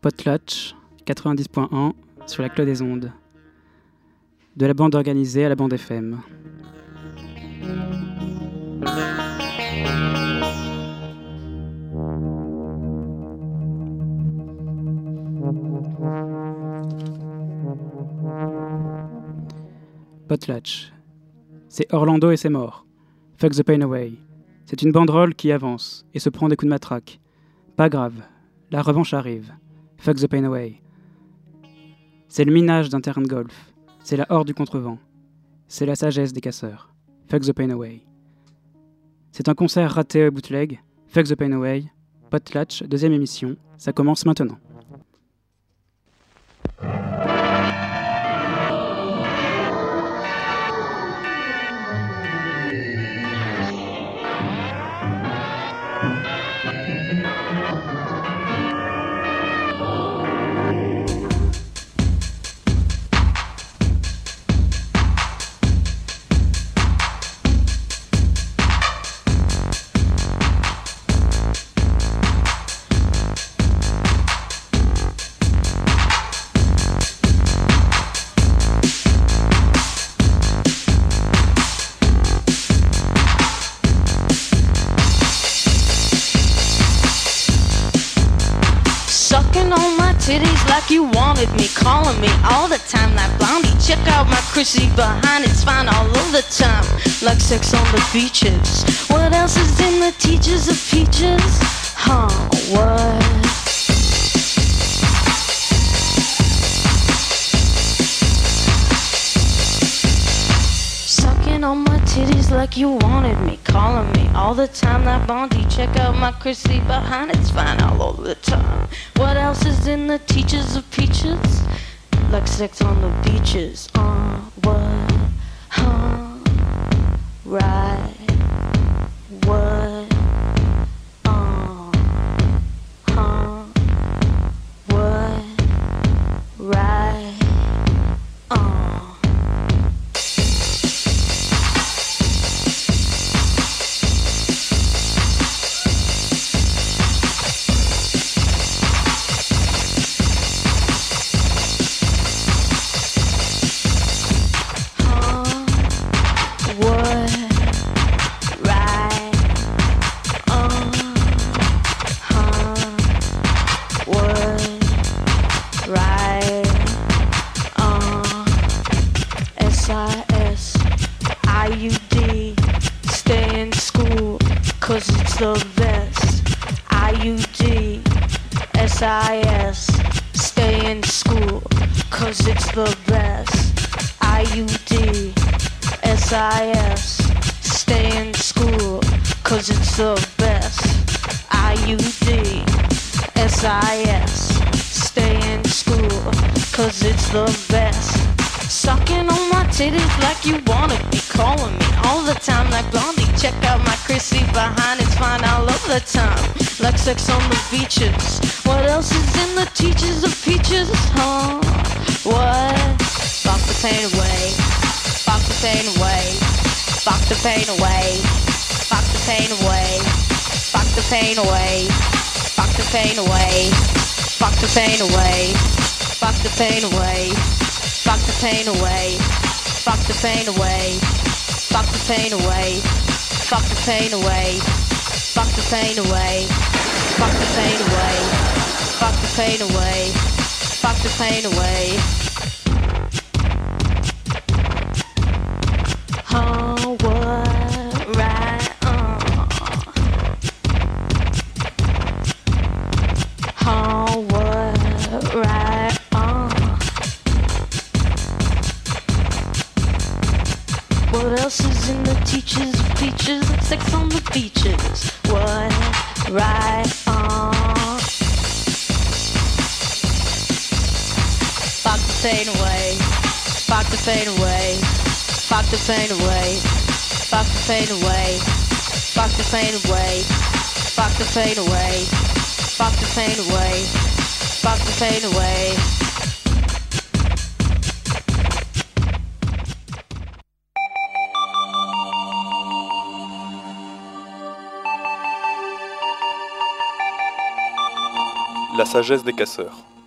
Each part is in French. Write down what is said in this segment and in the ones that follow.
Potlatch, 90.1 sur la clé des ondes. De la bande organisée à la bande FM. Potlatch. C'est Orlando et c'est mort. Fuck the pain away. C'est une banderole qui avance et se prend des coups de matraque. Pas grave, la revanche arrive. Fuck the pain away. C'est le minage d'un terrain de golf. C'est la horde du contrevent. C'est la sagesse des casseurs. Fuck the pain away. C'est un concert raté au bootleg. Fuck the pain away. Potlatch, deuxième émission. Ça commence maintenant. Titties like you wanted me, calling me all the time like Blondie. Check out my Chrissy behind, it's fine all of the time, like sex on the beaches. What else is in the teachers of peaches? Huh, what? Sucking on my titties like you wanted me, calling me all the time like Blondie. Check out my Chrissy behind, it's fine all over the time. What else is in the teachers of peaches? Like sex on the beaches. What? Huh? Right. What? Huh? What? Right. The best. IUD, SIS, stay in school, cause it's the best. IUD, SIS, stay in school, cause it's the best. IUD, SIS, stay in school, cause it's the best. Sucking on my titties like you wanted me, calling me all the time like Blondie. Check out my Chrissy behind, it's fine all over the time, like sex on the beaches. What else is in the teachers of peaches? Huh? What? Fuck the pain away. Fuck the pain away. Fuck the pain away. Fuck the pain away. Fuck the pain away. Fuck the pain away. Fuck the pain away. Fuck the pain away. Fuck the pain away. Fuck the pain away. Fuck the pain away. Fuck the pain away. Fuck the pain away. Fuck the pain away. Fuck the pain away. Fuck the pain away. Oh, what? Right. Oh, what? Right. What else is in the teachers of peaches? Sex on the beaches. What? Right on. Fuck the pain away. Fuck the pain away. Fuck the pain away. Fuck the pain away. Fuck the pain away. Fuck the pain away. Fuck the pain away. Fuck the pain away. La sagesse des casseurs.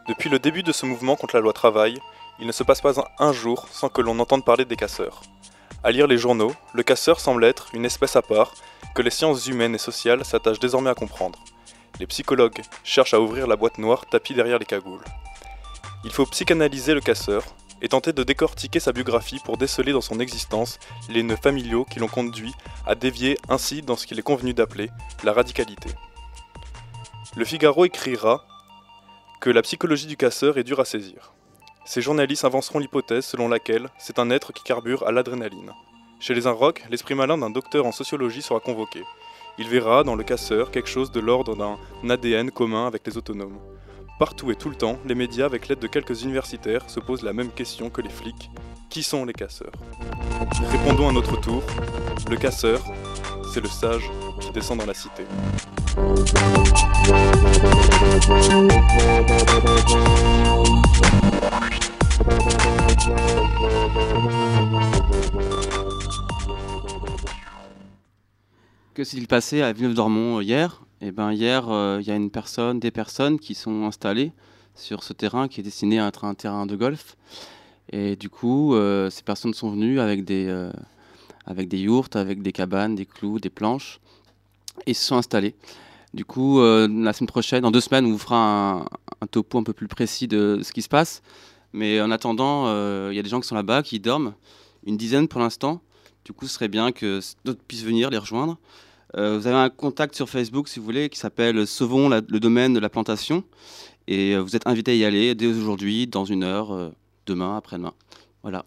Depuis le début de ce mouvement contre la loi travail, il ne se passe pas un jour sans que l'on entende parler des casseurs. À lire les journaux, le casseur semble être une espèce à part que les sciences humaines et sociales s'attachent désormais à comprendre. Les psychologues cherchent à ouvrir la boîte noire tapie derrière les cagoules. Il faut psychanalyser le casseur et tenter de décortiquer sa biographie pour déceler dans son existence les nœuds familiaux qui l'ont conduit à dévier ainsi dans ce qu'il est convenu d'appeler la radicalité. Le Figaro écrira que la psychologie du casseur est dure à saisir. Ces journalistes avanceront l'hypothèse selon laquelle c'est un être qui carbure à l'adrénaline. Chez les Inrocks, l'esprit malin d'un docteur en sociologie sera convoqué. Il verra dans le casseur quelque chose de l'ordre d'un ADN commun avec les autonomes. Partout et tout le temps, les médias, avec l'aide de quelques universitaires, se posent la même question que les flics. Qui sont les casseurs ? Répondons à notre tour. Le casseur, c'est le sage qui descend dans la cité. Que s'est-il passé à Villeneuve-d'Ormont hier ? Hier, il y a des personnes qui sont installées sur ce terrain qui est destiné à être un terrain de golf. Et du coup, ces personnes sont venues avec des yourtes, avec des cabanes, des clous, des planches, et se sont installées. Du coup, la semaine prochaine, dans 2 semaines, on vous fera un topo un peu plus précis de ce qui se passe. Mais en attendant, il y a des gens qui sont là-bas, qui dorment, une dizaine pour l'instant. Du coup, ce serait bien que d'autres puissent venir les rejoindre. Vous avez un contact sur Facebook, si vous voulez, qui s'appelle « Sauvons le domaine de la plantation ». Et vous êtes invités à y aller dès aujourd'hui, dans 1 heure, demain, après-demain. Voilà.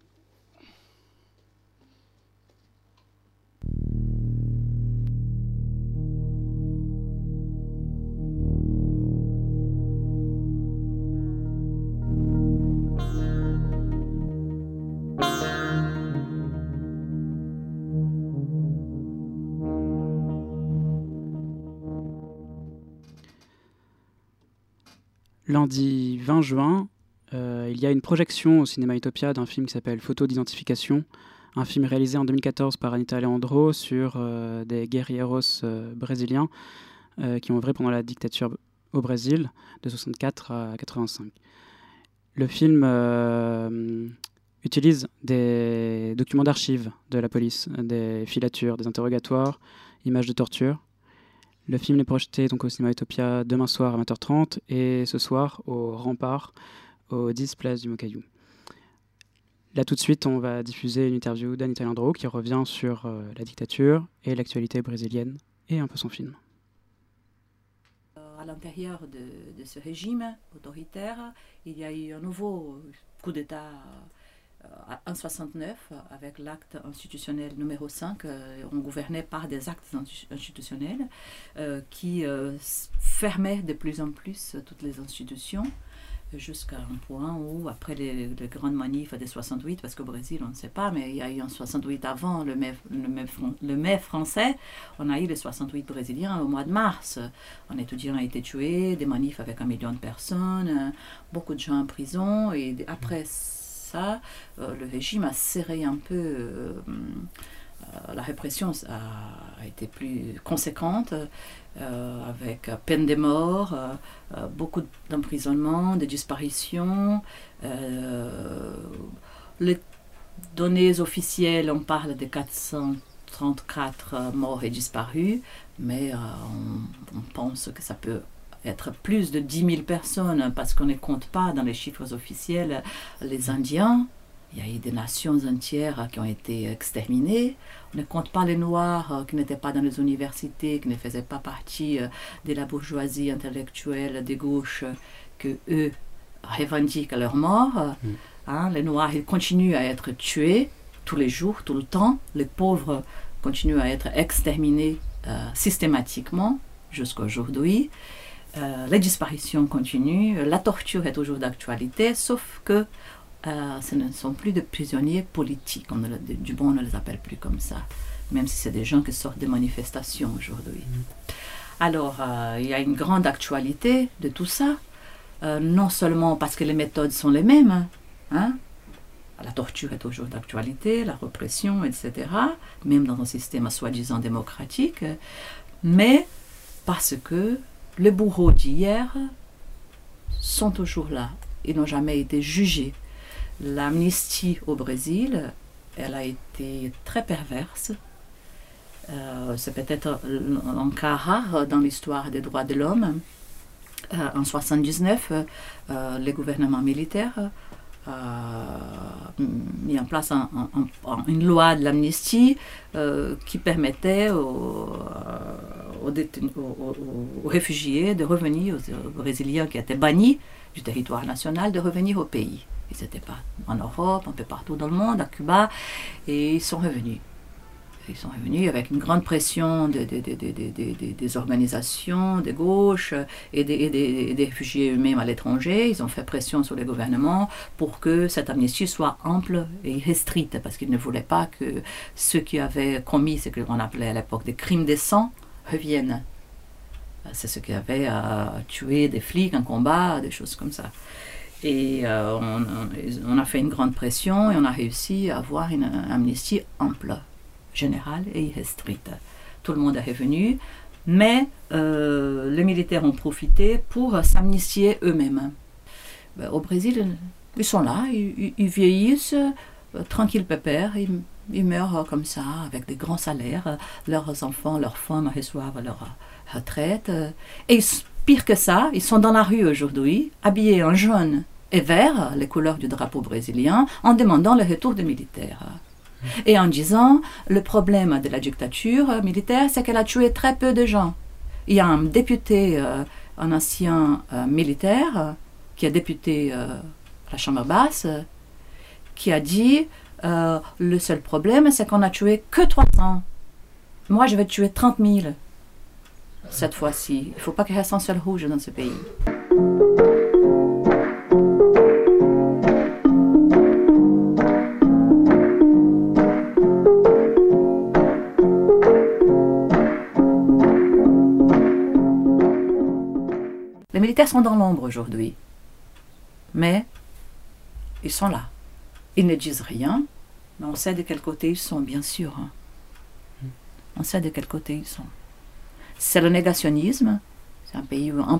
Lundi 20 juin, il y a une projection au cinéma Utopia d'un film qui s'appelle Photo d'identification, un film réalisé en 2014 par Anita Leandro sur des guerrilleros brésiliens qui ont œuvré pendant la dictature au Brésil de 64 à 85. Le film utilise des documents d'archives de la police, des filatures, des interrogatoires, images de torture. Le film est projeté donc au cinéma Utopia demain soir à 20h30 et ce soir au Rempart, au 10 place du Mocaillou. Là tout de suite, on va diffuser une interview d'Anita Leandro qui revient sur la dictature et l'actualité brésilienne et un peu son film. À l'intérieur de ce régime autoritaire, il y a eu un nouveau coup d'État en 1969 avec l'acte institutionnel numéro 5. On gouvernait par des actes institutionnels qui fermaient de plus en plus toutes les institutions jusqu'à un point où, après les grandes manifs de 68, parce qu'au Brésil, on ne sait pas, mais il y a eu en 68 avant le mai français, on a eu le 68 brésilien au mois de mars. Un étudiant a été tué, des manifs avec 1 million de personnes, beaucoup de gens en prison, et après ça, le régime a serré un peu, la répression a été plus conséquente, avec peine de mort, beaucoup d'emprisonnement, de disparitions. Les données officielles, on parle de 434 morts et disparus, mais on pense que ça peut être plus de 10 000 personnes, parce qu'on ne compte pas dans les chiffres officiels les Indiens. Il y a eu des nations entières qui ont été exterminées. On ne compte pas les Noirs qui n'étaient pas dans les universités, qui ne faisaient pas partie de la bourgeoisie intellectuelle de gauche, que eux revendiquent leur mort. Les Noirs, ils continuent à être tués tous les jours, tout le temps. Les pauvres continuent à être exterminés systématiquement jusqu'à aujourd'hui. Les disparitions continuent, la torture est toujours d'actualité, sauf que ce ne sont plus de prisonniers politiques, du bon on ne les appelle plus comme ça, même si c'est des gens qui sortent des manifestations aujourd'hui. Alors, il y a une grande actualité de tout ça, non seulement parce que les méthodes sont les mêmes, la torture est toujours d'actualité, la répression, etc., même dans un système soi-disant démocratique, mais parce que le bourreau d'hier sont toujours là. Ils n'ont jamais été jugés. L'amnistie au Brésil, elle a été très perverse. C'est peut-être un cas rare dans l'histoire des droits de l'homme. En 1979, le gouvernement militaire a mis en place une loi de l'amnistie qui permettait aux réfugiés de revenir, aux Brésiliens qui étaient bannis du territoire national, de revenir au pays. Ils n'étaient pas en Europe, un peu partout dans le monde, à Cuba, et ils sont revenus. Ils sont revenus avec une grande pression des organisations de gauche et des réfugiés eux-mêmes à l'étranger. Ils ont fait pression sur les gouvernements pour que cette amnistie soit ample et restricte, parce qu'ils ne voulaient pas que ceux qui avaient commis ce qu'on appelait à l'époque des crimes de sang reviennent. C'est ceux qui avaient tué des flics en combat, des choses comme ça. Et on a fait une grande pression et on a réussi à avoir une amnistie ample, générale et irrestricte. Tout le monde est revenu, mais les militaires ont profité pour s'amnistier eux-mêmes. Au Brésil, ils sont là, ils vieillissent, tranquilles pépères, ils meurent comme ça, avec des grands salaires. Leurs enfants, leurs femmes reçoivent leur retraite. Et pire que ça, ils sont dans la rue aujourd'hui, habillés en jaune et vert, les couleurs du drapeau brésilien, en demandant le retour des militaires. Et en disant, le problème de la dictature militaire, c'est qu'elle a tué très peu de gens. Il y a un député, un ancien militaire, qui est député à la Chambre basse, qui a dit, le seul problème, c'est qu'on n'a tué que 300. Moi, je vais tuer 30 000 cette fois-ci. Il ne faut pas qu'il reste un seul rouge dans ce pays. Les militaires sont dans l'ombre aujourd'hui, mais ils sont là. Ils ne disent rien, mais on sait de quel côté ils sont, bien sûr. On sait de quel côté ils sont. C'est le négationnisme. C'est un pays où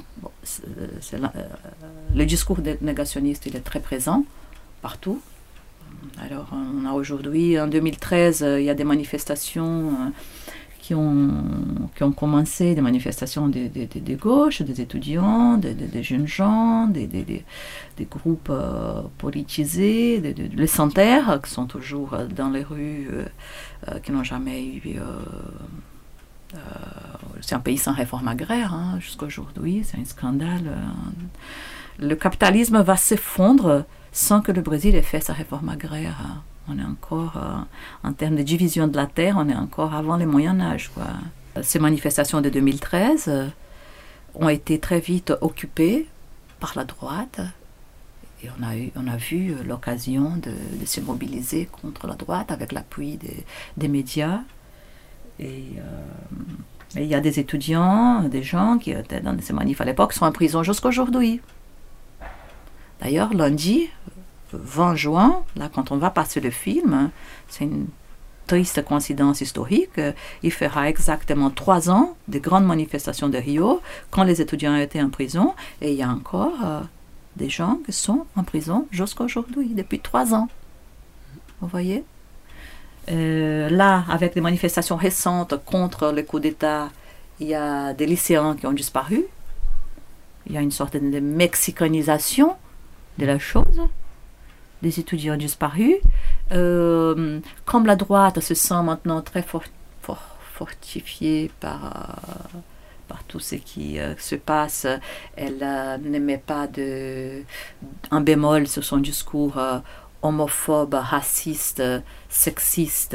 le discours négationniste il est très présent partout. Alors, on a aujourd'hui, en 2013, il y a des manifestations qui ont commencé, des manifestations des gauches, des étudiants, des jeunes gens, des groupes politisés, les sans-terre qui sont toujours dans les rues, qui n'ont jamais eu... c'est un pays sans réforme agraire jusqu'à aujourd'hui, c'est un scandale. Le capitalisme va s'effondrer sans que le Brésil ait fait sa réforme agraire. On est encore, en termes de division de la terre, on est encore avant le Moyen-Âge, quoi. Ces manifestations de 2013 ont été très vite occupées par la droite. Et on a vu l'occasion de se mobiliser contre la droite avec l'appui des médias. Et il y a des étudiants, des gens qui étaient dans ces manifs à l'époque, qui sont en prison jusqu'à aujourd'hui. D'ailleurs, lundi, 20 juin, là, quand on va passer le film, c'est une triste coïncidence historique, il fera exactement 3 ans des grandes manifestations de Rio, quand les étudiants étaient en prison, et il y a encore des gens qui sont en prison jusqu'à aujourd'hui, depuis 3 ans. Vous voyez ? Là, avec les manifestations récentes contre le coup d'État, il y a des lycéens qui ont disparu. Il y a une sorte de mexicanisation de la chose. Des étudiants disparus. Comme la droite se sent maintenant très fortifiée par tout ce qui se passe, elle ne met pas un bémol sur son discours homophobe, raciste, sexiste,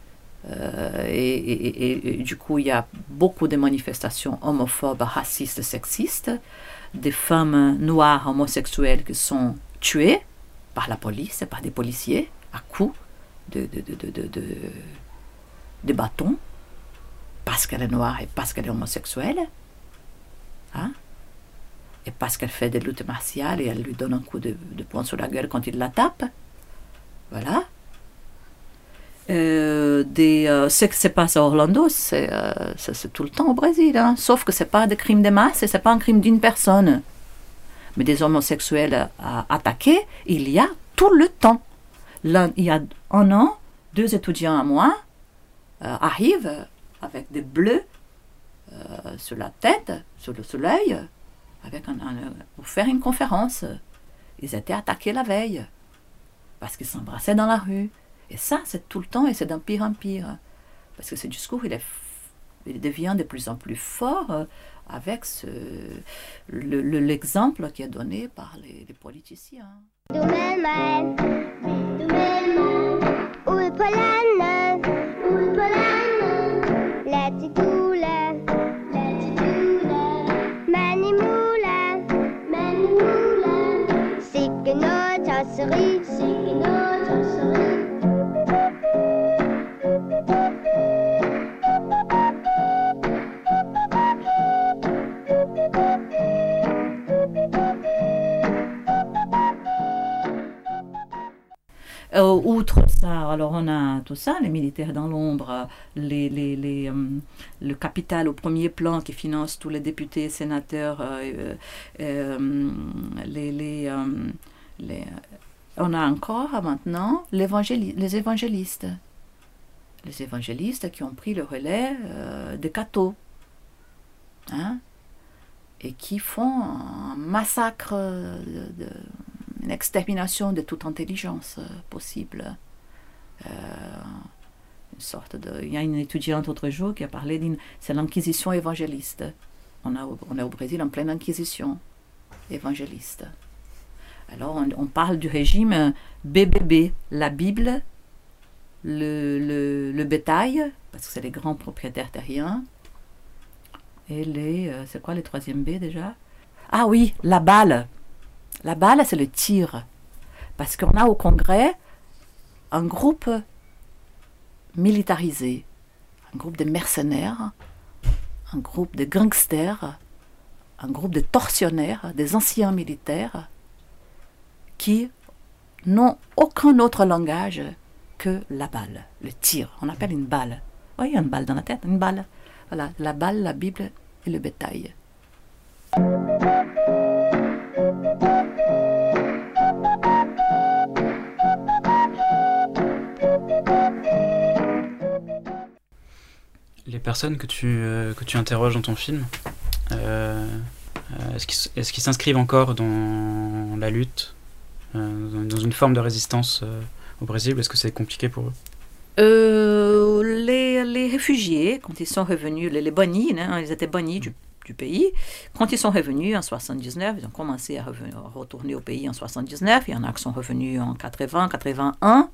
et du coup il y a beaucoup de manifestations homophobes, racistes, sexistes, des femmes noires homosexuelles qui sont tuées par la police, par des policiers, à coups de bâtons, parce qu'elle est noire et parce qu'elle est homosexuelle, et parce qu'elle fait des luttes martiales et elle lui donne un coup de poing sur la gueule quand il la tape. Voilà. Ce qui se passe à Orlando, c'est tout le temps au Brésil, sauf que ce n'est pas des crimes de masse et ce n'est pas un crime d'une personne. Mais des homosexuels attaqués, il y a tout le temps. Là, il y a un an, 2 étudiants à moi arrivent avec des bleus sur la tête, sur l'œil, pour faire une conférence. Ils étaient attaqués la veille parce qu'ils s'embrassaient dans la rue. Et ça, c'est tout le temps et c'est d'un pire en pire. Parce que ce discours, il devient de plus en plus fort avec l'exemple qui est donné par les politiciens. Outre ça, alors on a tout ça, les militaires dans l'ombre, le capital au premier plan qui finance tous les députés, sénateurs, on a encore maintenant les évangélistes. Les évangélistes qui ont pris le relais des cathos. Hein, et qui font un massacre, une extermination de toute intelligence possible. Il y a une étudiante l'autre jour qui a parlé c'est l'inquisition évangéliste. On est au Brésil en pleine inquisition évangéliste. Alors on parle du régime BBB, la Bible, le bétail, parce que c'est les grands propriétaires terriens, et c'est quoi les 3e B déjà? Ah oui, la balle. La balle, c'est le tir. Parce qu'on a au Congrès un groupe militarisé, un groupe de mercenaires, un groupe de gangsters, un groupe de tortionnaires, des anciens militaires, qui n'ont aucun autre langage que la balle, le tir. On appelle une balle. Oui, il y a une balle dans la tête, une balle. Voilà, la balle, la Bible et le bétail. Les personnes que tu interroges dans ton film, est-ce qu'ils s'inscrivent encore dans la lutte, dans une forme de résistance au Brésil? Est-ce que c'est compliqué pour eux? Les réfugiés, quand ils sont revenus, les bannis, hein, ils étaient bannis du pays. Quand ils sont revenus en 79, ils ont commencé à retourner au pays en 79. Il y en a qui sont revenus en 80, 81.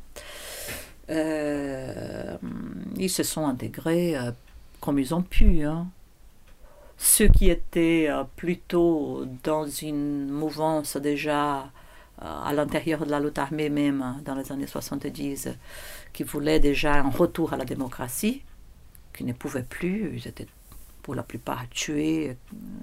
Ils se sont intégrés comme ils ont pu. Hein. Ceux qui étaient plutôt dans une mouvance déjà à l'intérieur de la lutte armée même, dans les années 70, qui voulaient déjà un retour à la démocratie, qui ne pouvaient plus, ils étaient pour la plupart tués,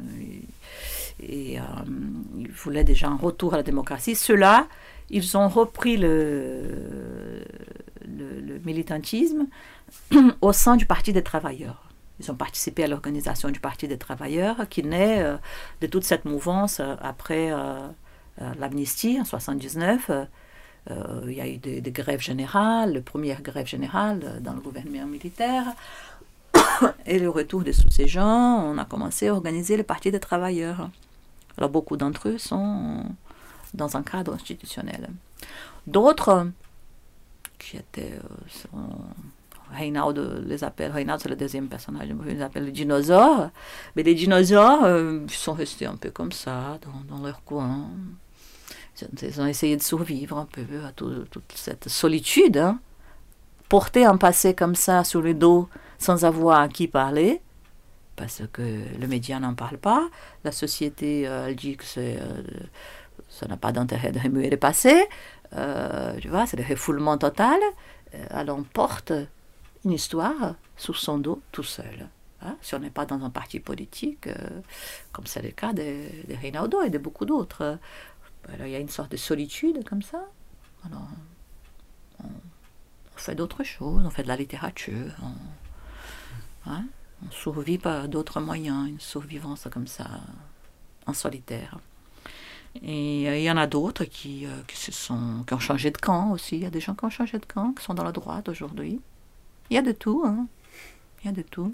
et ils voulaient déjà un retour à la démocratie. Ceux-là, ils ont repris le militantisme au sein du Parti des travailleurs. Ils ont participé à l'organisation du Parti des travailleurs, qui naît de toute cette mouvance après l'amnistie en 79. Il y a eu des grèves générales, la première grève générale dans le gouvernement militaire. Et le retour de tous ces gens, on a commencé à organiser le Parti des travailleurs. Alors beaucoup d'entre eux sont dans un cadre institutionnel. D'autres, qui étaient... Reinaldo les appelle, Reinaldo c'est le deuxième personnage, ils les appellent les dinosaures. Mais les dinosaures sont restés un peu comme ça, dans leur coin. Ils ont essayé de survivre un peu à toute cette solitude, hein. Porter un passé comme ça sur le dos sans avoir à qui parler, parce que le média n'en parle pas, la société elle dit que ça n'a pas d'intérêt de remuer le passé, tu vois, c'est le refoulement total. Alors on porte une histoire sous son dos tout seul. Hein, si on n'est pas dans un parti politique, comme c'est le cas de Reinaldo et de beaucoup d'autres. Alors, il y a une sorte de solitude comme ça. Alors, on fait d'autres choses, on fait de la littérature, on survit par d'autres moyens, une survivance comme ça, en solitaire. Et il y en a d'autres qui ont changé de camp aussi. Il y a des gens qui ont changé de camp, qui sont dans la droite aujourd'hui. Il y a de tout, hein. Il y a de tout.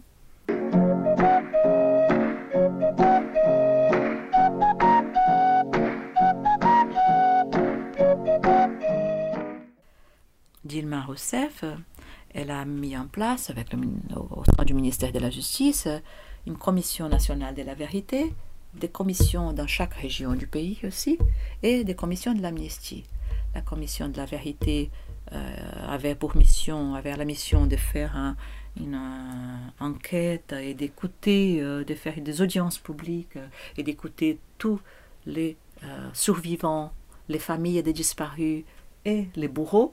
Dilma Rousseff, elle a mis en place, au sein du ministère de la Justice, une commission nationale de la vérité, des commissions dans chaque région du pays aussi, et des commissions de l'amnistie. La commission de la vérité avait la mission de faire une enquête et d'écouter, de faire des audiences publiques et d'écouter tous les survivants, les familles des disparus et les bourreaux.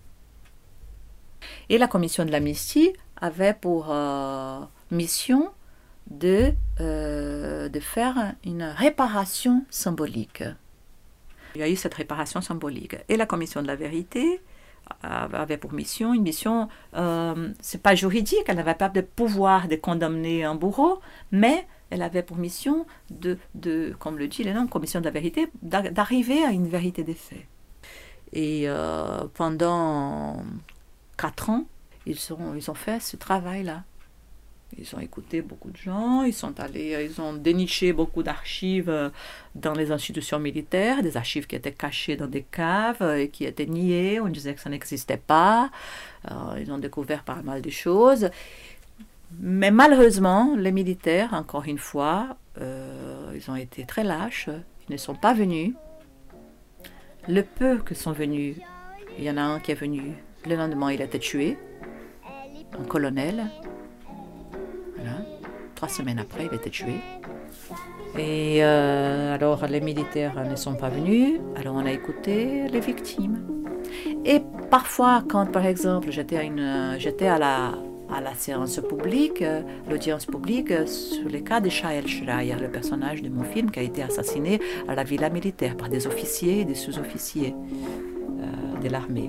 Et la commission de l'amnistie avait pour mission de faire une réparation symbolique. Il y a eu cette réparation symbolique. Et la commission de la vérité avait pour mission, c'est pas juridique, elle n'avait pas de pouvoir de condamner un bourreau, mais elle avait pour mission comme le dit le nom, commission de la vérité, d'arriver à une vérité des faits. Et pendant 4 ans, ils ont fait ce travail-là. Ils ont écouté beaucoup de gens, ils ont déniché beaucoup d'archives dans les institutions militaires, des archives qui étaient cachées dans des caves et qui étaient niées, on disait que ça n'existait pas. Ils ont découvert pas mal de choses. Mais malheureusement, les militaires, encore une fois, ils ont été très lâches, ils ne sont pas venus. Le peu qui sont venus, il y en a un qui est venu, le lendemain il a été tué, un colonel. Voilà. 3 semaines après, il a été tué. Et alors, les militaires ne sont pas venus. Alors, on a écouté les victimes. Et parfois, quand, par exemple, j'étais à la séance publique, l'audience publique, sur le cas de Shael Schreier, le personnage de mon film qui a été assassiné à la villa militaire par des officiers et des sous-officiers de l'armée.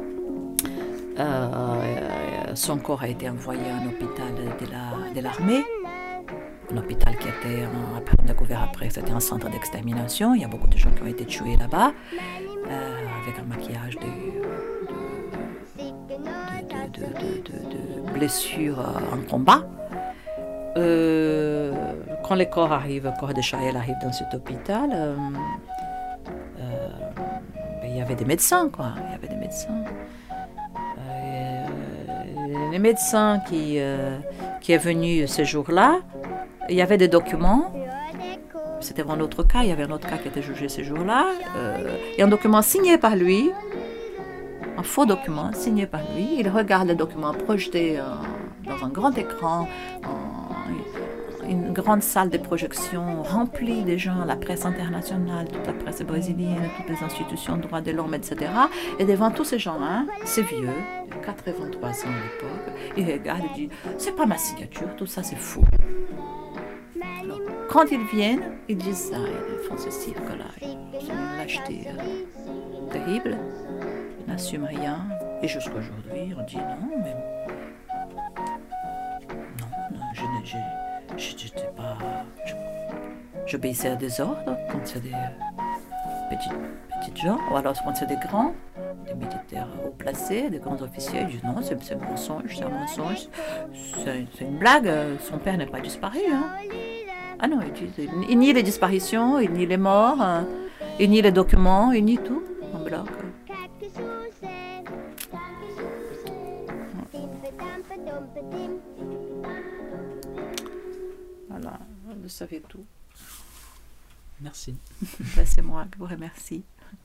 Son corps a été envoyé à un hôpital de l'armée, un hôpital qui était, on a découvert après que c'était un centre d'extermination. Il y a beaucoup de gens qui ont été tués là-bas, avec un maquillage de blessures en combat. Quand le corps de Shael arrive dans cet hôpital, il y avait des médecins, quoi. Il y avait des médecins. Les médecins qui est venu ce jour-là, il y avait des documents. C'était un autre cas, il y avait un autre cas qui était jugé ce jour-là. Et un document signé par lui, un faux document signé par lui. Il regarde le document projeté dans un grand écran, une grande salle de projection remplie de gens, la presse internationale, toute la presse brésilienne, toutes les institutions de droits de l'homme, etc. Et devant tous ces gens-là, ces vieux, 83 ans à l'époque, ils regardent et disent « c'est pas ma signature, tout ça c'est faux ». Alors, quand ils viennent, ils disent ça, ils font ce cirque-là, c'est une lâcheté terrible, ils n'assument rien. Et jusqu'à aujourd'hui, on dit non, mais j'étais pas. J'obéissais à des ordres quand c'est des petits gens, ou alors quand c'est des grands, des militaires haut placés, des grands officiers, ils disent non, c'est un mensonge, c'est une blague, son père n'est pas disparu. Hein. Ah non, ils disent, ils nient les disparitions, ils nient les morts, ils nient les documents, ils nient tout en bloc. Voilà, vous savez tout. Merci. Ben, c'est moi qui vous remercie.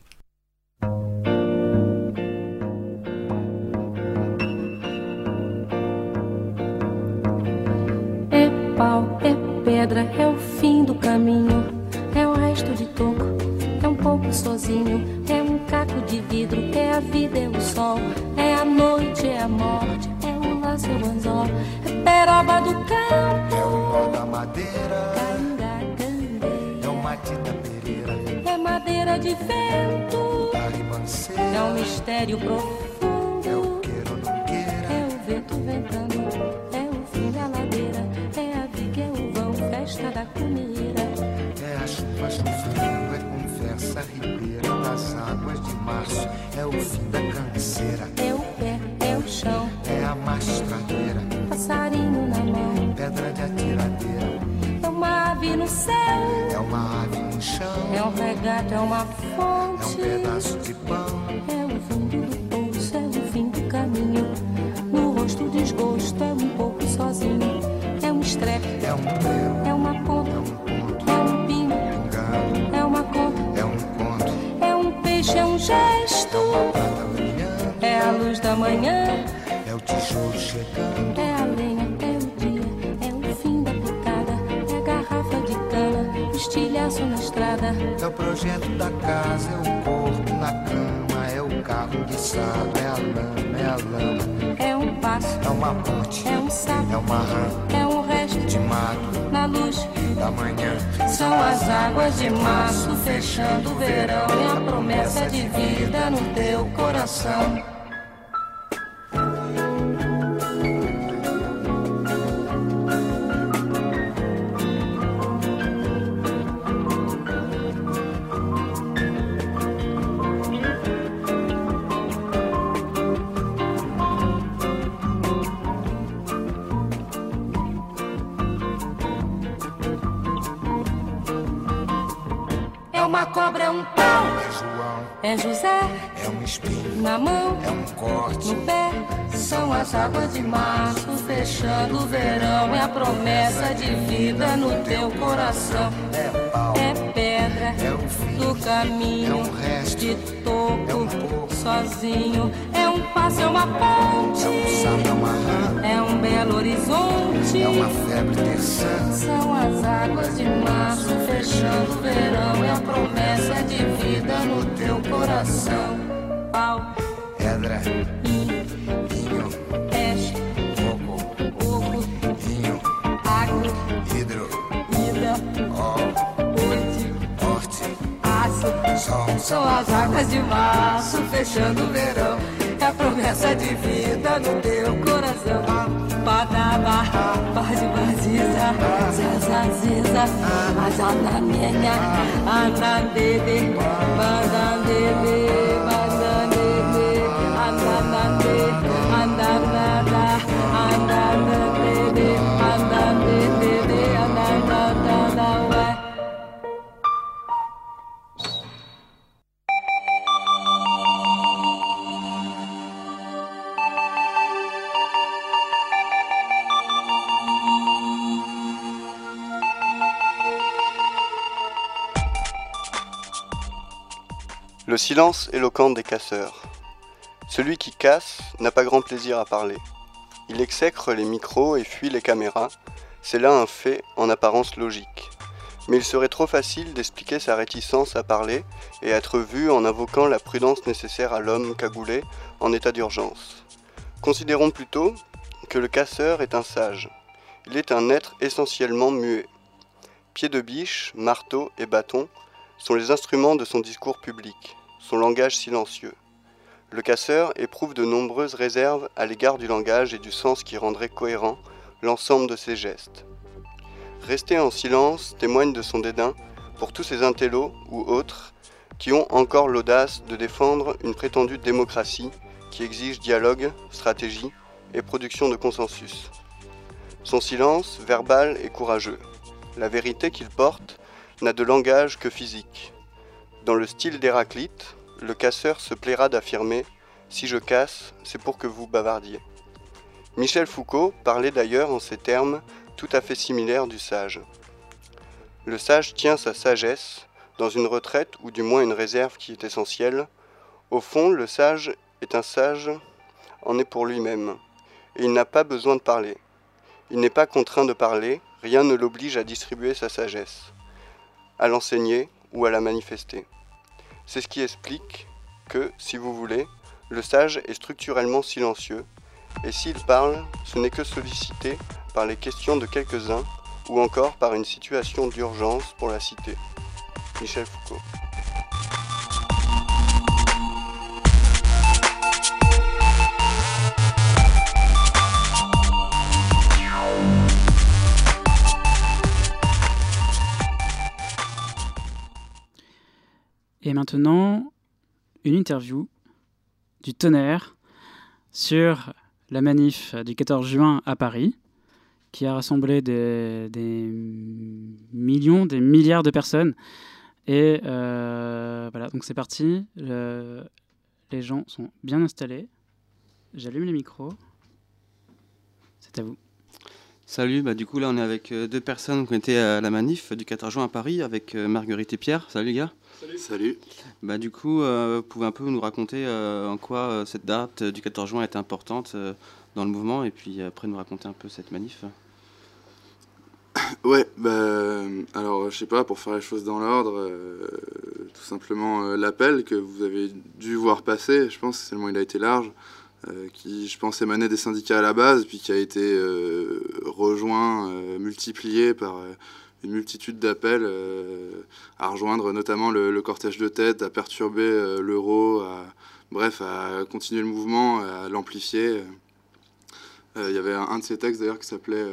É pau, é pedra, é o fim do caminho, é o resto de toco, é um pouco sozinho, é um caco de vidro, é a vida, é o sol, é a noite, é a morte, é o laço, é o anzol, é peroba do campo, é o nó da madeira, é o matita pereira, é madeira de vento, da ribanceira, é um mistério profundo, é o queira ou não queira, é o vento ventando, é o fim da ladeira, é a viga, é o vão, festa da comida, é a chuva chovendo, é conversa uma fonte, pedaço de pão, é o fundo do poço, é o fim do caminho. No rosto desgosto, é um pouco sozinho. É um estrepe, é um prego, é uma ponta, ponto, é um pino, um galo, é uma conta, é um conto, é um peixe, é um gesto. prata brilhando, É a luz da manhã, é o tijolo chegando, é a lenha, é o dia, é o fim da picada, é a garrafa de cana, o estilhaço na estrada. é o projeto da casa, é o corpo na cama, é o carro enguiçado, é a lama, é a lama, É um passo, é uma ponte, é um sapo, é uma rã é um resto de mato na luz. da manhã. São as águas de março fechando o verão e a promessa de vida no teu coração. É uma cobra, é um pau, É João, é José é um espinho, na mão, é um corte, no pé. São as águas de março fechando o verão e a promessa de vida no teu coração. é pau, É pedra é o fim, do caminho, é um resto, de é toco, um pouco, sozinho. É um passo, é uma ponte, é um sapo, é uma rã, é um belo horizonte. é uma febre terçã, São as águas de março fechando o verão e a promessa de vida no teu coração. Pau, pedra, vinho, peixe, coco, oco, vinho, água, hidro, vida, ó, noite, horte, aço. sol, São as águas de março fechando o verão e a promessa de vida no teu coração. Badaba, bade baziza, zazaziza, azanamenya, anandede, bandandede, bandandede, andanande, andanada, andandandede, andandede, andandada, ué. Le silence éloquent des casseurs. Celui qui casse n'a pas grand plaisir à parler. Il exècre les micros et fuit les caméras, c'est là un fait en apparence logique. Mais il serait trop facile d'expliquer sa réticence à parler et être vu en invoquant la prudence nécessaire à l'homme cagoulé en état d'urgence. Considérons plutôt que le casseur est un sage. Il est un être essentiellement muet. Pied de biche, marteau et bâton sont les instruments de son discours public, son langage silencieux. Le casseur éprouve de nombreuses réserves à l'égard du langage et du sens qui rendrait cohérent l'ensemble de ses gestes. Rester en silence témoigne de son dédain pour tous ces intellos ou autres qui ont encore l'audace de défendre une prétendue démocratie qui exige dialogue, stratégie et production de consensus. Son silence verbal est courageux. La vérité qu'il porte n'a de langage que physique. Dans le style d'Héraclite, le casseur se plaira d'affirmer « Si je casse, c'est pour que vous bavardiez ». Michel Foucault parlait d'ailleurs en ces termes tout à fait similaires du sage. Le sage tient sa sagesse dans une retraite ou du moins une réserve qui est essentielle. Au fond, le sage est un sage en est pour lui-même et il n'a pas besoin de parler. Il n'est pas contraint de parler, rien ne l'oblige à distribuer sa sagesse, à l'enseigner ou à la manifester. C'est ce qui explique que, si vous voulez, le sage est structurellement silencieux, et s'il parle, ce n'est que sollicité par les questions de quelques-uns, ou encore par une situation d'urgence pour la cité. Michel Foucault. Et maintenant, une interview du Tonnerre sur la manif du 14 juin à Paris, qui a rassemblé des millions, des milliards de personnes. Et voilà, donc c'est parti. Les gens sont bien installés. J'allume les micros. C'est à vous. Salut, du coup là on est avec deux personnes qui ont été à la manif du 14 juin à Paris avec Marguerite et Pierre. Salut les gars. Salut. Du coup, vous pouvez un peu nous raconter en quoi cette date du 14 juin est importante dans le mouvement et puis après nous raconter un peu cette manif. Ouais, alors je sais pas, pour faire les choses dans l'ordre, tout simplement l'appel que vous avez dû voir passer, je pense, tellement il a été large, qui je pense émanait des syndicats à la base, puis qui a été rejoint, multiplié par une multitude d'appels à rejoindre notamment le cortège de tête, à perturber l'euro, à continuer le mouvement, à l'amplifier. Il y avait un de ces textes d'ailleurs qui s'appelait,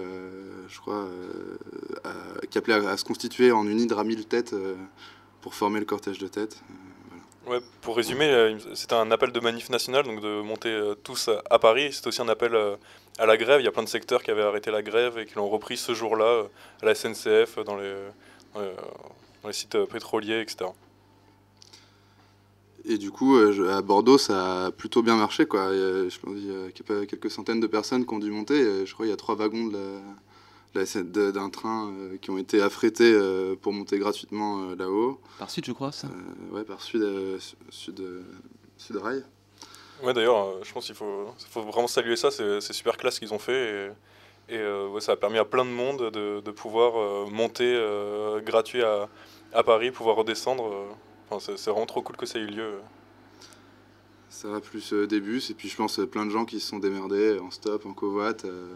qui appelait à se constituer en une hydre à 1000 têtes pour former le cortège de tête. Ouais, pour résumer, c'était un appel de manif nationale, donc de monter tous à Paris. C'était aussi un appel à la grève. Il y a plein de secteurs qui avaient arrêté la grève et qui l'ont repris ce jour-là à la SNCF, dans les sites pétroliers, etc. Et du coup, à Bordeaux, ça a plutôt bien marché, quoi. Je pense qu'il y a quelques centaines de personnes qui ont dû monter. Je crois qu'il y a 3 wagons d'un train qui ont été affrétés pour monter gratuitement là-haut. Par Sud, je crois, ça. Ouais, par Sud Rail. Ouais, d'ailleurs, je pense qu'il faut vraiment saluer ça. C'est super classe ce qu'ils ont fait. Et ça a permis à plein de monde de pouvoir monter gratuit à Paris, pouvoir redescendre. C'est vraiment trop cool que ça ait eu lieu. Ça va plus des bus, et puis je pense plein de gens qui se sont démerdés en stop, en covoit,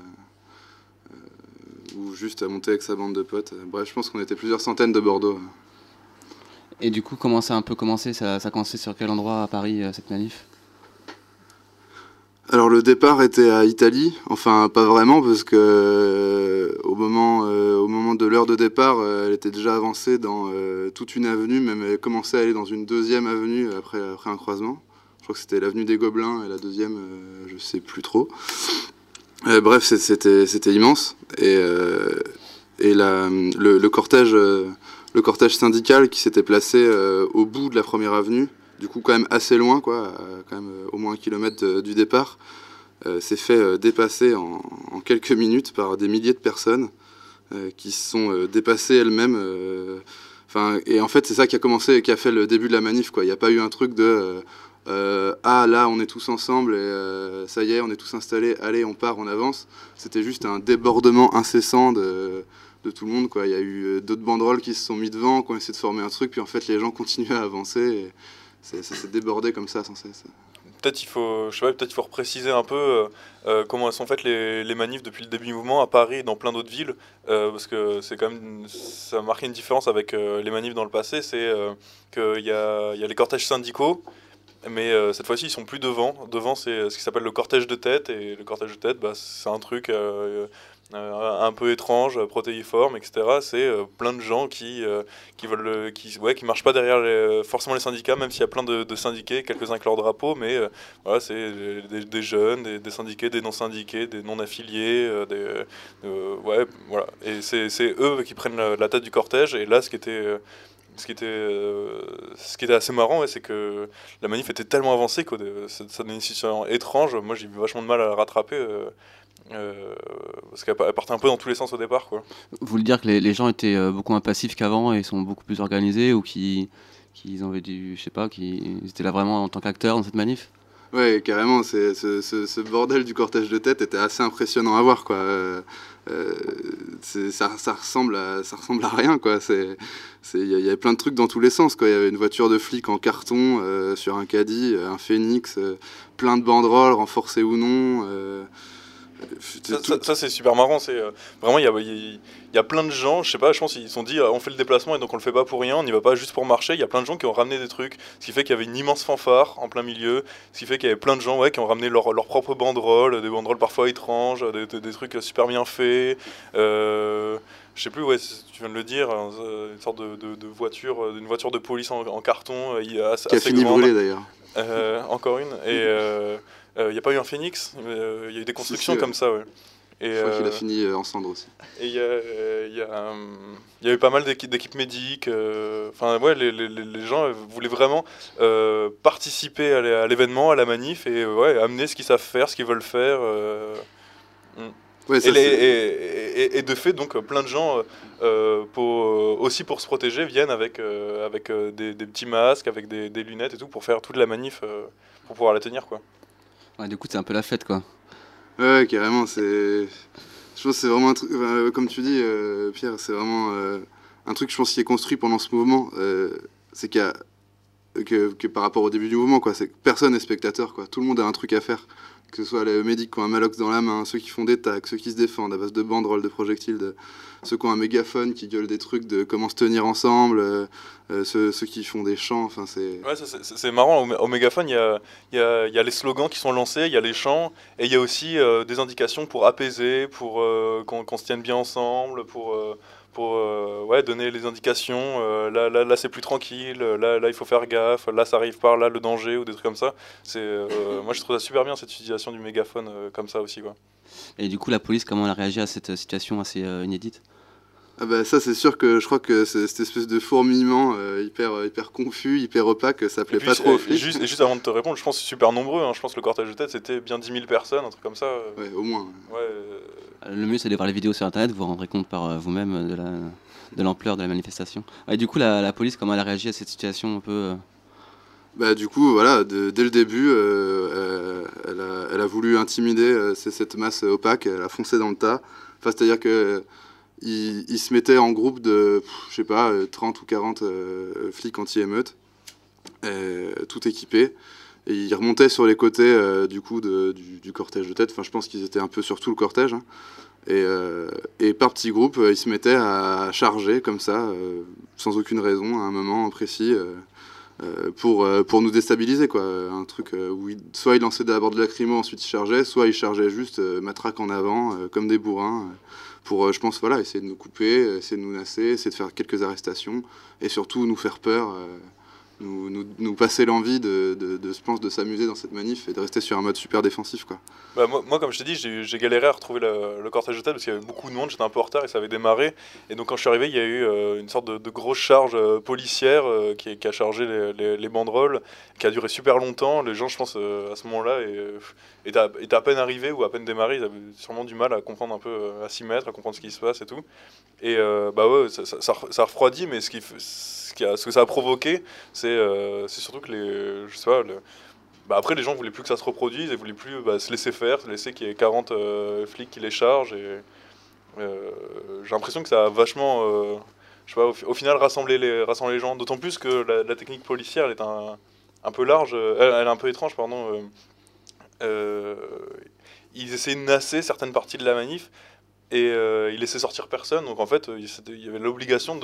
ou juste à monter avec sa bande de potes. Bref, je pense qu'on était plusieurs centaines de Bordeaux. Et du coup, comment ça a un peu commencé ? Ça a commencé sur quel endroit à Paris, cette manif ? Alors le départ était à Italie, enfin pas vraiment parce que au moment de l'heure de départ, elle était déjà avancée dans toute une avenue, même elle commençait à aller dans une deuxième avenue après un croisement. Je crois que c'était l'avenue des Gobelins et la deuxième, je sais plus trop. Bref, c'était immense et le cortège syndical qui s'était placé au bout de la première avenue, du coup quand même assez loin, quoi, quand même au moins 1 kilomètre du départ, s'est fait dépasser en quelques minutes par des milliers de personnes qui se sont dépassées elles-mêmes. Et en fait c'est ça qui a fait le début de la manif, quoi. Il n'y a pas eu un truc de là on est tous ensemble et ça y est on est tous installés, allez on part, on avance. C'était juste un débordement incessant de tout le monde, quoi. Il y a eu d'autres banderoles qui se sont mis devant, qui ont essayé de former un truc, puis en fait les gens continuaient à avancer et ça s'est débordé comme ça sans cesse. Peut-être il faut repréciser un peu comment sont faites les manifs depuis le début du mouvement à Paris et dans plein d'autres villes, parce que c'est quand même, ça a marqué une différence avec les manifs dans le passé, c'est qu'il y a les cortèges syndicaux, mais cette fois-ci ils sont plus devant. Devant c'est ce qui s'appelle le cortège de tête, et le cortège de tête c'est un truc un peu étrange, protéiforme, etc. C'est plein de gens qui marchent pas derrière forcément les syndicats, même s'il y a plein de syndiqués, quelques-uns avec leur drapeau, mais voilà, c'est des jeunes, des syndiqués, des non-syndiqués, des non-affiliés, voilà. Et c'est eux qui prennent la tête du cortège. Et là, ce qui était assez marrant, c'est que la manif était tellement avancée que ça donnait une situation étrange. Moi, j'ai eu vachement de mal à la rattraper. Parce qu'elle partait un peu dans tous les sens au départ, quoi. Vous voulez dire que les gens étaient beaucoup moins passifs qu'avant et sont beaucoup plus organisés, ou qu'ils avaient qu'ils étaient là vraiment en tant qu'acteurs dans cette manif ? Ouais, carrément, ce bordel du cortège de tête était assez impressionnant à voir, quoi. Ça ressemble à rien, quoi. Il y avait plein de trucs dans tous les sens, quoi. Il y avait une voiture de flic en carton sur un caddie, un phénix, plein de banderoles, renforcées ou non. Ça c'est super marrant, c'est vraiment il y a plein de gens, je sais pas, je pense qu'ils se sont dit on fait le déplacement et donc on le fait pas pour rien, on n'y va pas juste pour marcher. Il y a plein de gens qui ont ramené des trucs, ce qui fait qu'il y avait une immense fanfare en plein milieu, ce qui fait qu'il y avait plein de gens qui ont ramené leur propre banderole, des banderoles parfois étranges, des trucs super bien faits. Je sais plus, tu viens de le dire, une sorte de voiture, d'une voiture de police en carton, qui a fini brûlée d'ailleurs. encore une. Et il n'y a pas eu un phénix, il y a eu des constructions comme ça, ouais. Et, je crois qu'il a fini en cendres aussi. Et il y a eu pas mal d'équipes médiques. Enfin, ouais, les gens voulaient vraiment participer à l'événement, à la manif, et ouais, amener ce qu'ils savent faire, ce qu'ils veulent faire. Ouais, ça, et de fait, donc, plein de gens, aussi pour se protéger, viennent avec des petits masques, avec des lunettes et tout, pour faire toute la manif, pour pouvoir la tenir, quoi. Ouais, du coup, c'est un peu la fête, quoi. Ouais, carrément. Je pense que c'est vraiment un truc, comme tu dis, Pierre, c'est vraiment un truc, je pense, qui est construit pendant ce mouvement. C'est que par rapport au début du mouvement, quoi, c'est que personne n'est spectateur, quoi. Tout le monde a un truc à faire. Que ce soit les médics qui ont un malox dans la main, ceux qui font des tacs, ceux qui se défendent à base de banderoles, de projectiles, ceux qui ont un mégaphone, qui gueulent des trucs de comment se tenir ensemble, ceux qui font des chants, enfin c'est... Ouais, c'est marrant, au mégaphone, il y a les slogans qui sont lancés, il y a les chants, et il y a aussi des indications pour apaiser, pour qu'on se tienne bien ensemble, pour ouais, donner les indications, là c'est plus tranquille, là il faut faire gaffe, là ça arrive par là le danger, ou des trucs comme ça. Moi je trouve ça super bien, cette utilisation du mégaphone comme ça aussi, quoi. Et du coup, la police, comment elle a réagi à cette situation assez inédite ? Ah bah ça, c'est sûr que je crois que cette espèce de fourmillement hyper confus, hyper opaque, ça plaît pas trop aux flics. Et juste avant de te répondre, je pense que c'est super nombreux, hein. Je pense que le cortège de tête c'était bien 10 000 personnes, un truc comme ça. Ouais, au moins. Ouais, Le mieux, c'est de voir les vidéos sur internet, vous vous rendrez compte par vous-même de l'ampleur de la manifestation. Et du coup, la police, comment elle a réagi à cette situation un peu Bah du coup, voilà, dès le début, elle a voulu intimider cette masse opaque, elle a foncé dans le tas. Enfin, c'est-à-dire que ils se mettaient en groupe de, je sais pas, 30 ou 40 flics anti-émeute, tout équipés. Et ils remontaient sur les côtés du cortège de tête. Enfin, je pense qu'ils étaient un peu sur tout le cortège. Hein. Et par petits groupes, ils se mettaient à charger comme ça, sans aucune raison, à un moment précis, pour nous déstabiliser, quoi. Un truc où soit ils lançaient d'abord de lacrymo, ensuite ils chargeaient, soit ils chargeaient juste matraque en avant, comme des bourrins, pour, je pense, voilà, essayer de nous couper, essayer de nous nasser, essayer de faire quelques arrestations, et surtout nous faire peur, nous passer l'envie je pense, de s'amuser dans cette manif et de rester sur un mode super défensif, quoi. Bah, moi, comme je t'ai dit, j'ai galéré à retrouver le cortège de tête parce qu'il y avait beaucoup de monde, j'étais un peu en retard et ça avait démarré. Et donc quand je suis arrivé, il y a eu une sorte de grosse charge policière qui a chargé les banderoles, qui a duré super longtemps. Les gens, je pense, à ce moment-là, étaient à peine arrivés ou à peine démarrés. Ils avaient sûrement du mal à comprendre un peu, à s'y mettre, à comprendre ce qui se passe et tout. Et bah ouais, ça refroidit, mais ce que ça a provoqué, c'est surtout que je sais pas, bah après les gens voulaient plus que ça se reproduise et voulaient plus se laisser faire, laisser qu'il y ait 40 flics qui les chargent, et j'ai l'impression que ça a vachement je sais pas, au final rassembler les gens, d'autant plus que la technique policière elle est un peu large, elle est un peu étrange, pardon. Ils essaient de nasser certaines parties de la manif et ils laissaient sortir personne, donc en fait il y avait l'obligation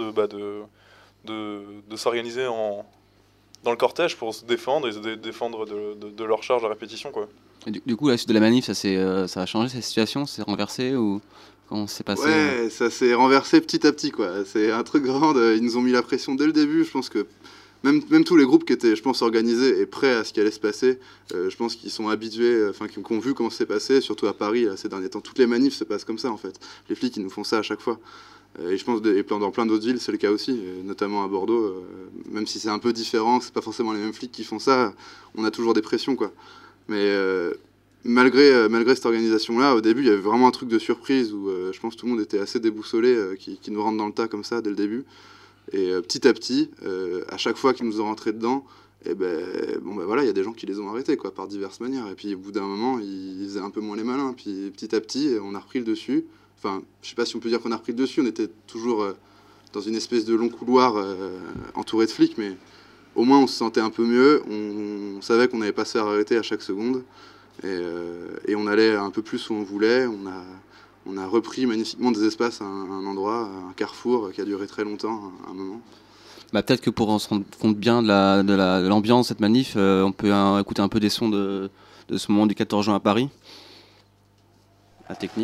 de s'organiser dans le cortège pour se défendre et se défendre de leur charge à répétition, quoi. Et du coup, la suite de la manif, ça a changé cette situation? C'est renversé ou comment s'est passé? Ouais, ça s'est renversé petit à petit, quoi. C'est un truc grand, ils nous ont mis la pression dès le début. Je pense que même tous les groupes qui étaient, je pense, organisés et prêts à ce qui allait se passer, je pense qu'ils sont habitués, enfin, qui ont vu comment ça s'est passé, surtout à Paris, là, ces derniers temps. Toutes les manifs se passent comme ça, en fait. Les flics, ils nous font ça à chaque fois. Et je pense dans plein d'autres villes, c'est le cas aussi, notamment à Bordeaux. Même si c'est un peu différent, c'est pas forcément les mêmes flics qui font ça, on a toujours des pressions, quoi. Mais malgré cette organisation-là, au début, il y avait vraiment un truc de surprise où je pense que tout le monde était assez déboussolé, qui nous rentre dans le tas comme ça dès le début. Et petit à petit, à chaque fois qu'ils nous ont rentré dedans, et voilà, il y a des gens qui les ont arrêtés, quoi, par diverses manières. Et puis au bout d'un moment, ils faisaient un peu moins les malins. Puis petit à petit, on a repris le dessus. Enfin, je sais pas si on peut dire qu'on a repris le dessus, on était toujours dans une espèce de long couloir entouré de flics, mais au moins on se sentait un peu mieux, on savait qu'on n'allait pas se faire arrêter à chaque seconde, et on allait un peu plus où on voulait, on a repris magnifiquement des espaces à un endroit, un carrefour qui a duré très longtemps, un moment. Bah, peut-être que pour se rendre compte bien de l'ambiance de cette manif, on peut écouter un peu des sons de ce moment du 14 juin à Paris. La technique.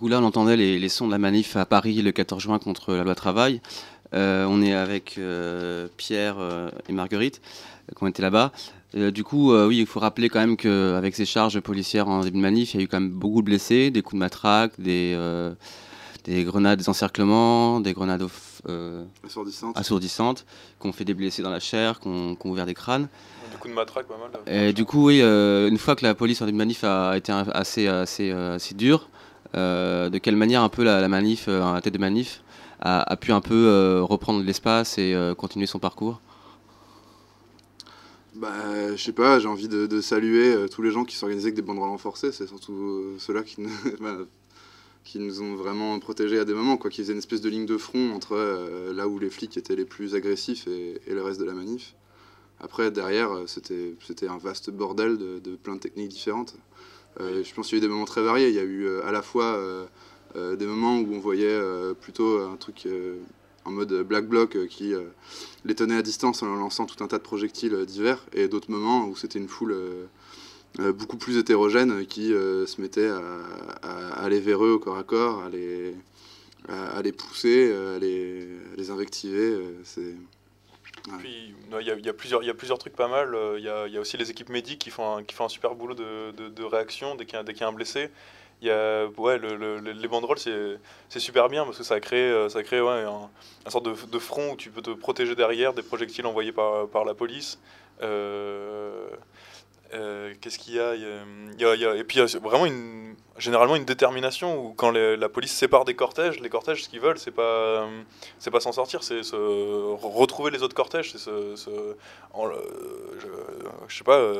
coup là on entendait les sons de la manif à Paris le 14 juin contre la loi travail. On est avec Pierre et Marguerite qui ont été là-bas. Du coup, oui, il faut rappeler quand même qu'avec ces charges policières en début de manif, il y a eu quand même beaucoup de blessés, des coups de matraque, des grenades, des encerclements, des grenades assourdissantes, qui ont fait des blessés dans la chair, qui ont ouvert des crânes. Des coups de matraque, pas mal. Et du coup, oui, une fois que la police en début de manif a été assez dure, de quelle manière un peu la manif, la tête de manif, a pu un peu reprendre de l'espace et continuer son parcours? Je sais pas, j'ai envie de saluer tous les gens qui s'organisaient avec des banderoles renforcées, c'est surtout ceux-là qui nous ont vraiment protégés à des moments, quoi, qui faisaient une espèce de ligne de front entre là où les flics étaient les plus agressifs et le reste de la manif. Après, derrière, c'était un vaste bordel de plein de techniques différentes. Je pense qu'il y a eu des moments très variés. Il y a eu à la fois des moments où on voyait plutôt un truc en mode black bloc qui les tenait à distance en leur lançant tout un tas de projectiles divers, et d'autres moments où c'était une foule beaucoup plus hétérogène qui se mettait à aller vers eux au corps à corps, à les pousser, à les invectiver. Ouais. Puis il y a plusieurs trucs pas mal. Il y a aussi les équipes médiques qui font un super boulot de réaction dès qu'il y a un blessé. Il y a, les banderoles, c'est super bien parce que ça crée un sorte de front où tu peux te protéger derrière des projectiles envoyés par la police. Qu'est-ce qu'il y a, et puis il y a vraiment généralement une détermination où quand la police sépare des cortèges, les cortèges, ce qu'ils veulent, c'est pas s'en sortir, c'est retrouver les autres cortèges, c'est je sais pas,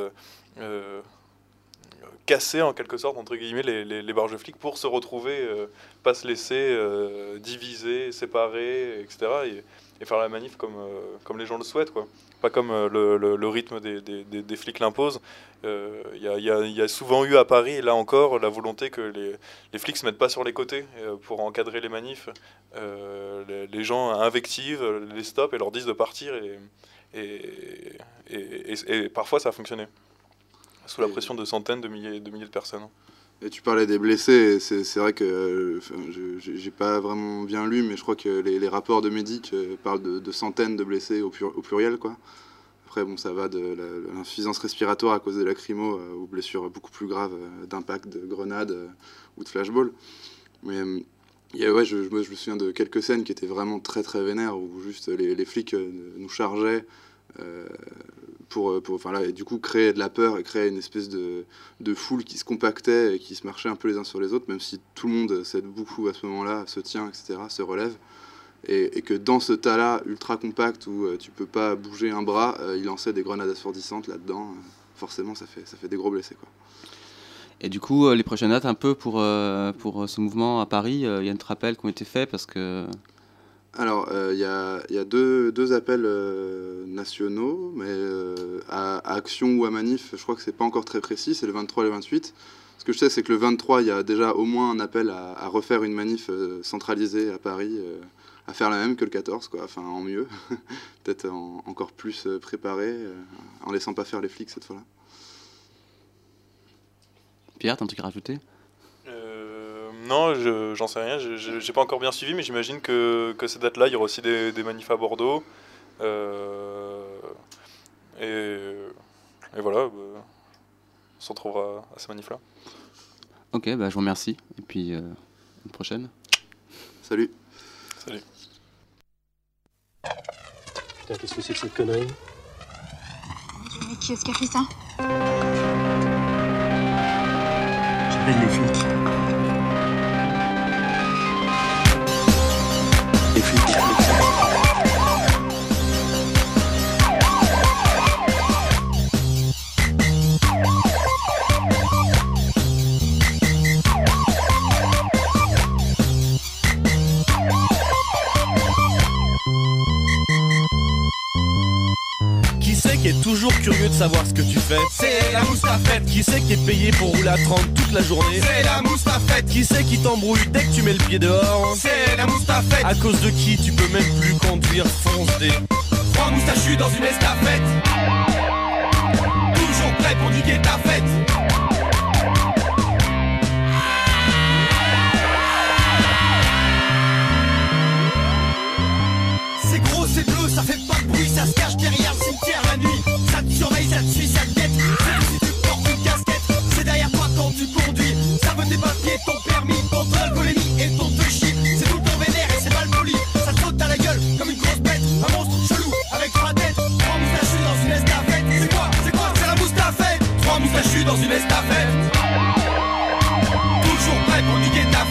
casser en quelque sorte entre guillemets les barges flics pour se retrouver, pas se laisser diviser, séparer, etc. Et faire la manif comme les gens le souhaitent, quoi. Pas comme le rythme des flics l'impose. Il y a souvent eu à Paris, là encore, la volonté que les flics se mettent pas sur les côtés pour encadrer les manifs. Les gens invectivent, les stoppent et leur disent de partir, et parfois ça a fonctionné. Sous la pression de centaines de milliers de personnes. Et tu parlais des blessés, c'est vrai que j'ai pas vraiment bien lu, mais je crois que les rapports de médics parlent de centaines de blessés au pluriel, quoi. Après, bon, ça va de l'insuffisance respiratoire à cause des lacrymos aux blessures beaucoup plus graves d'impact de grenades ou de flashball. Mais moi, je me souviens de quelques scènes qui étaient vraiment très très vénères, où juste les flics nous chargeaient et du coup créer de la peur et créer une espèce de foule qui se compactait et qui se marchait un peu les uns sur les autres, même si tout le monde s'aide beaucoup à ce moment-là, se tient, etc., se relève, et que dans ce tas-là ultra compact où tu peux pas bouger un bras, il lançait des grenades assourdissantes là-dedans. Forcément, ça fait des gros blessés, quoi. Et du coup, les prochaines dates un peu pour ce mouvement à Paris, il y a une rappel qui ont été faits parce que... Alors, il y a deux appels nationaux, mais à Action ou à Manif, je crois que c'est pas encore très précis, c'est le 23 et le 28. Ce que je sais, c'est que le 23, il y a déjà au moins un appel à refaire une manif centralisée à Paris, à faire la même que le 14, quoi, enfin en mieux, peut-être encore plus préparé, en laissant pas faire les flics cette fois-là. Pierre, t'as un truc à rajouter ? Non, j'en sais rien, j'ai pas encore bien suivi, mais j'imagine que ces dates-là, il y aura aussi des manifs à Bordeaux. Et voilà, on se retrouvera à ces manifs-là. Ok, je vous remercie, et puis à une prochaine. Salut. Salut. Putain, qu'est-ce que c'est que cette connerie ? Mais qui est-ce qui a fait ça ? J'appelle les flics. Les flics. Qui c'est qui est toujours curieux de savoir ce que tu fais? C'est la moustafette. Qui c'est qui est payé pour rouler à 30 toute la journée? C'est la moustafette. Qui c'est qui t'embrouille dès que tu mets le pied dehors? C'est la moustafette. À cause de qui tu peux même plus conduire, fonce des trois moustachus dans une estafette. Toujours prêt pour niquer ta fête.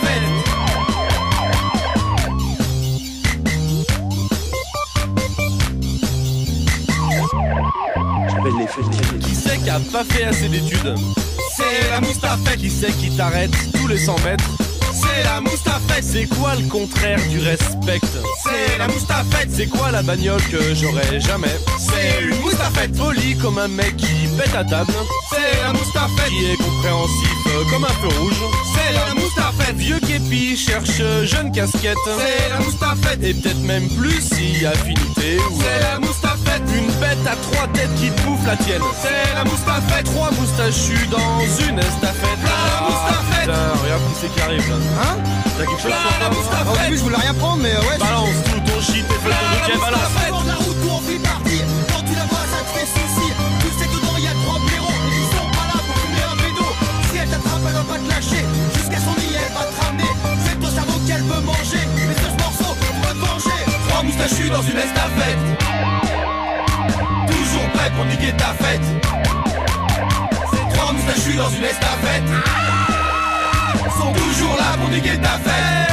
fête. Qui c'est qui a pas fait assez d'études? C'est la moustafette. Qui c'est qui t'arrête tous les 100 mètres? C'est la moustafette. C'est quoi le contraire du respect? C'est la moustafette. C'est quoi la bagnole que j'aurais jamais? C'est une moustafette. Poli comme un mec qui pète à table. C'est la moustafette. Qui est compréhensif comme un feu rouge. C'est la moustafette. Vieux képi cherche jeune casquette. C'est la moustafette. Et peut-être même plus si affinité ou... C'est la moustafette. Une bête à 3 têtes qui te bouffe la tienne. C'est la moustafette. 3 moustachus dans une estafette. La moustafette. Putain, regarde qui c'est qui arrive là. Hein? T'as quelque chose sur toi? Au début je voulais rien prendre mais ouais. Balance tout ton shit et fais ton week-end, balance. Bord de la route où on vit partir. Quand tu la vois ça te fait souci. Tu sais que dedans y'a 3 blaireaux. Ils sont pas là pour fumer un bédo. Si elle t'attrape elle va pas te lâcher. Jusqu'à son lit elle va te ramener. C'est ton cerveau qu'elle veut manger. Mais ce morceau va te venger. 3 moustachus dans une estafette. Toujours prêt pour niquer ta fête. C'est 3 moustachus dans une estafette. Sont toujours là pour niquer ta fête.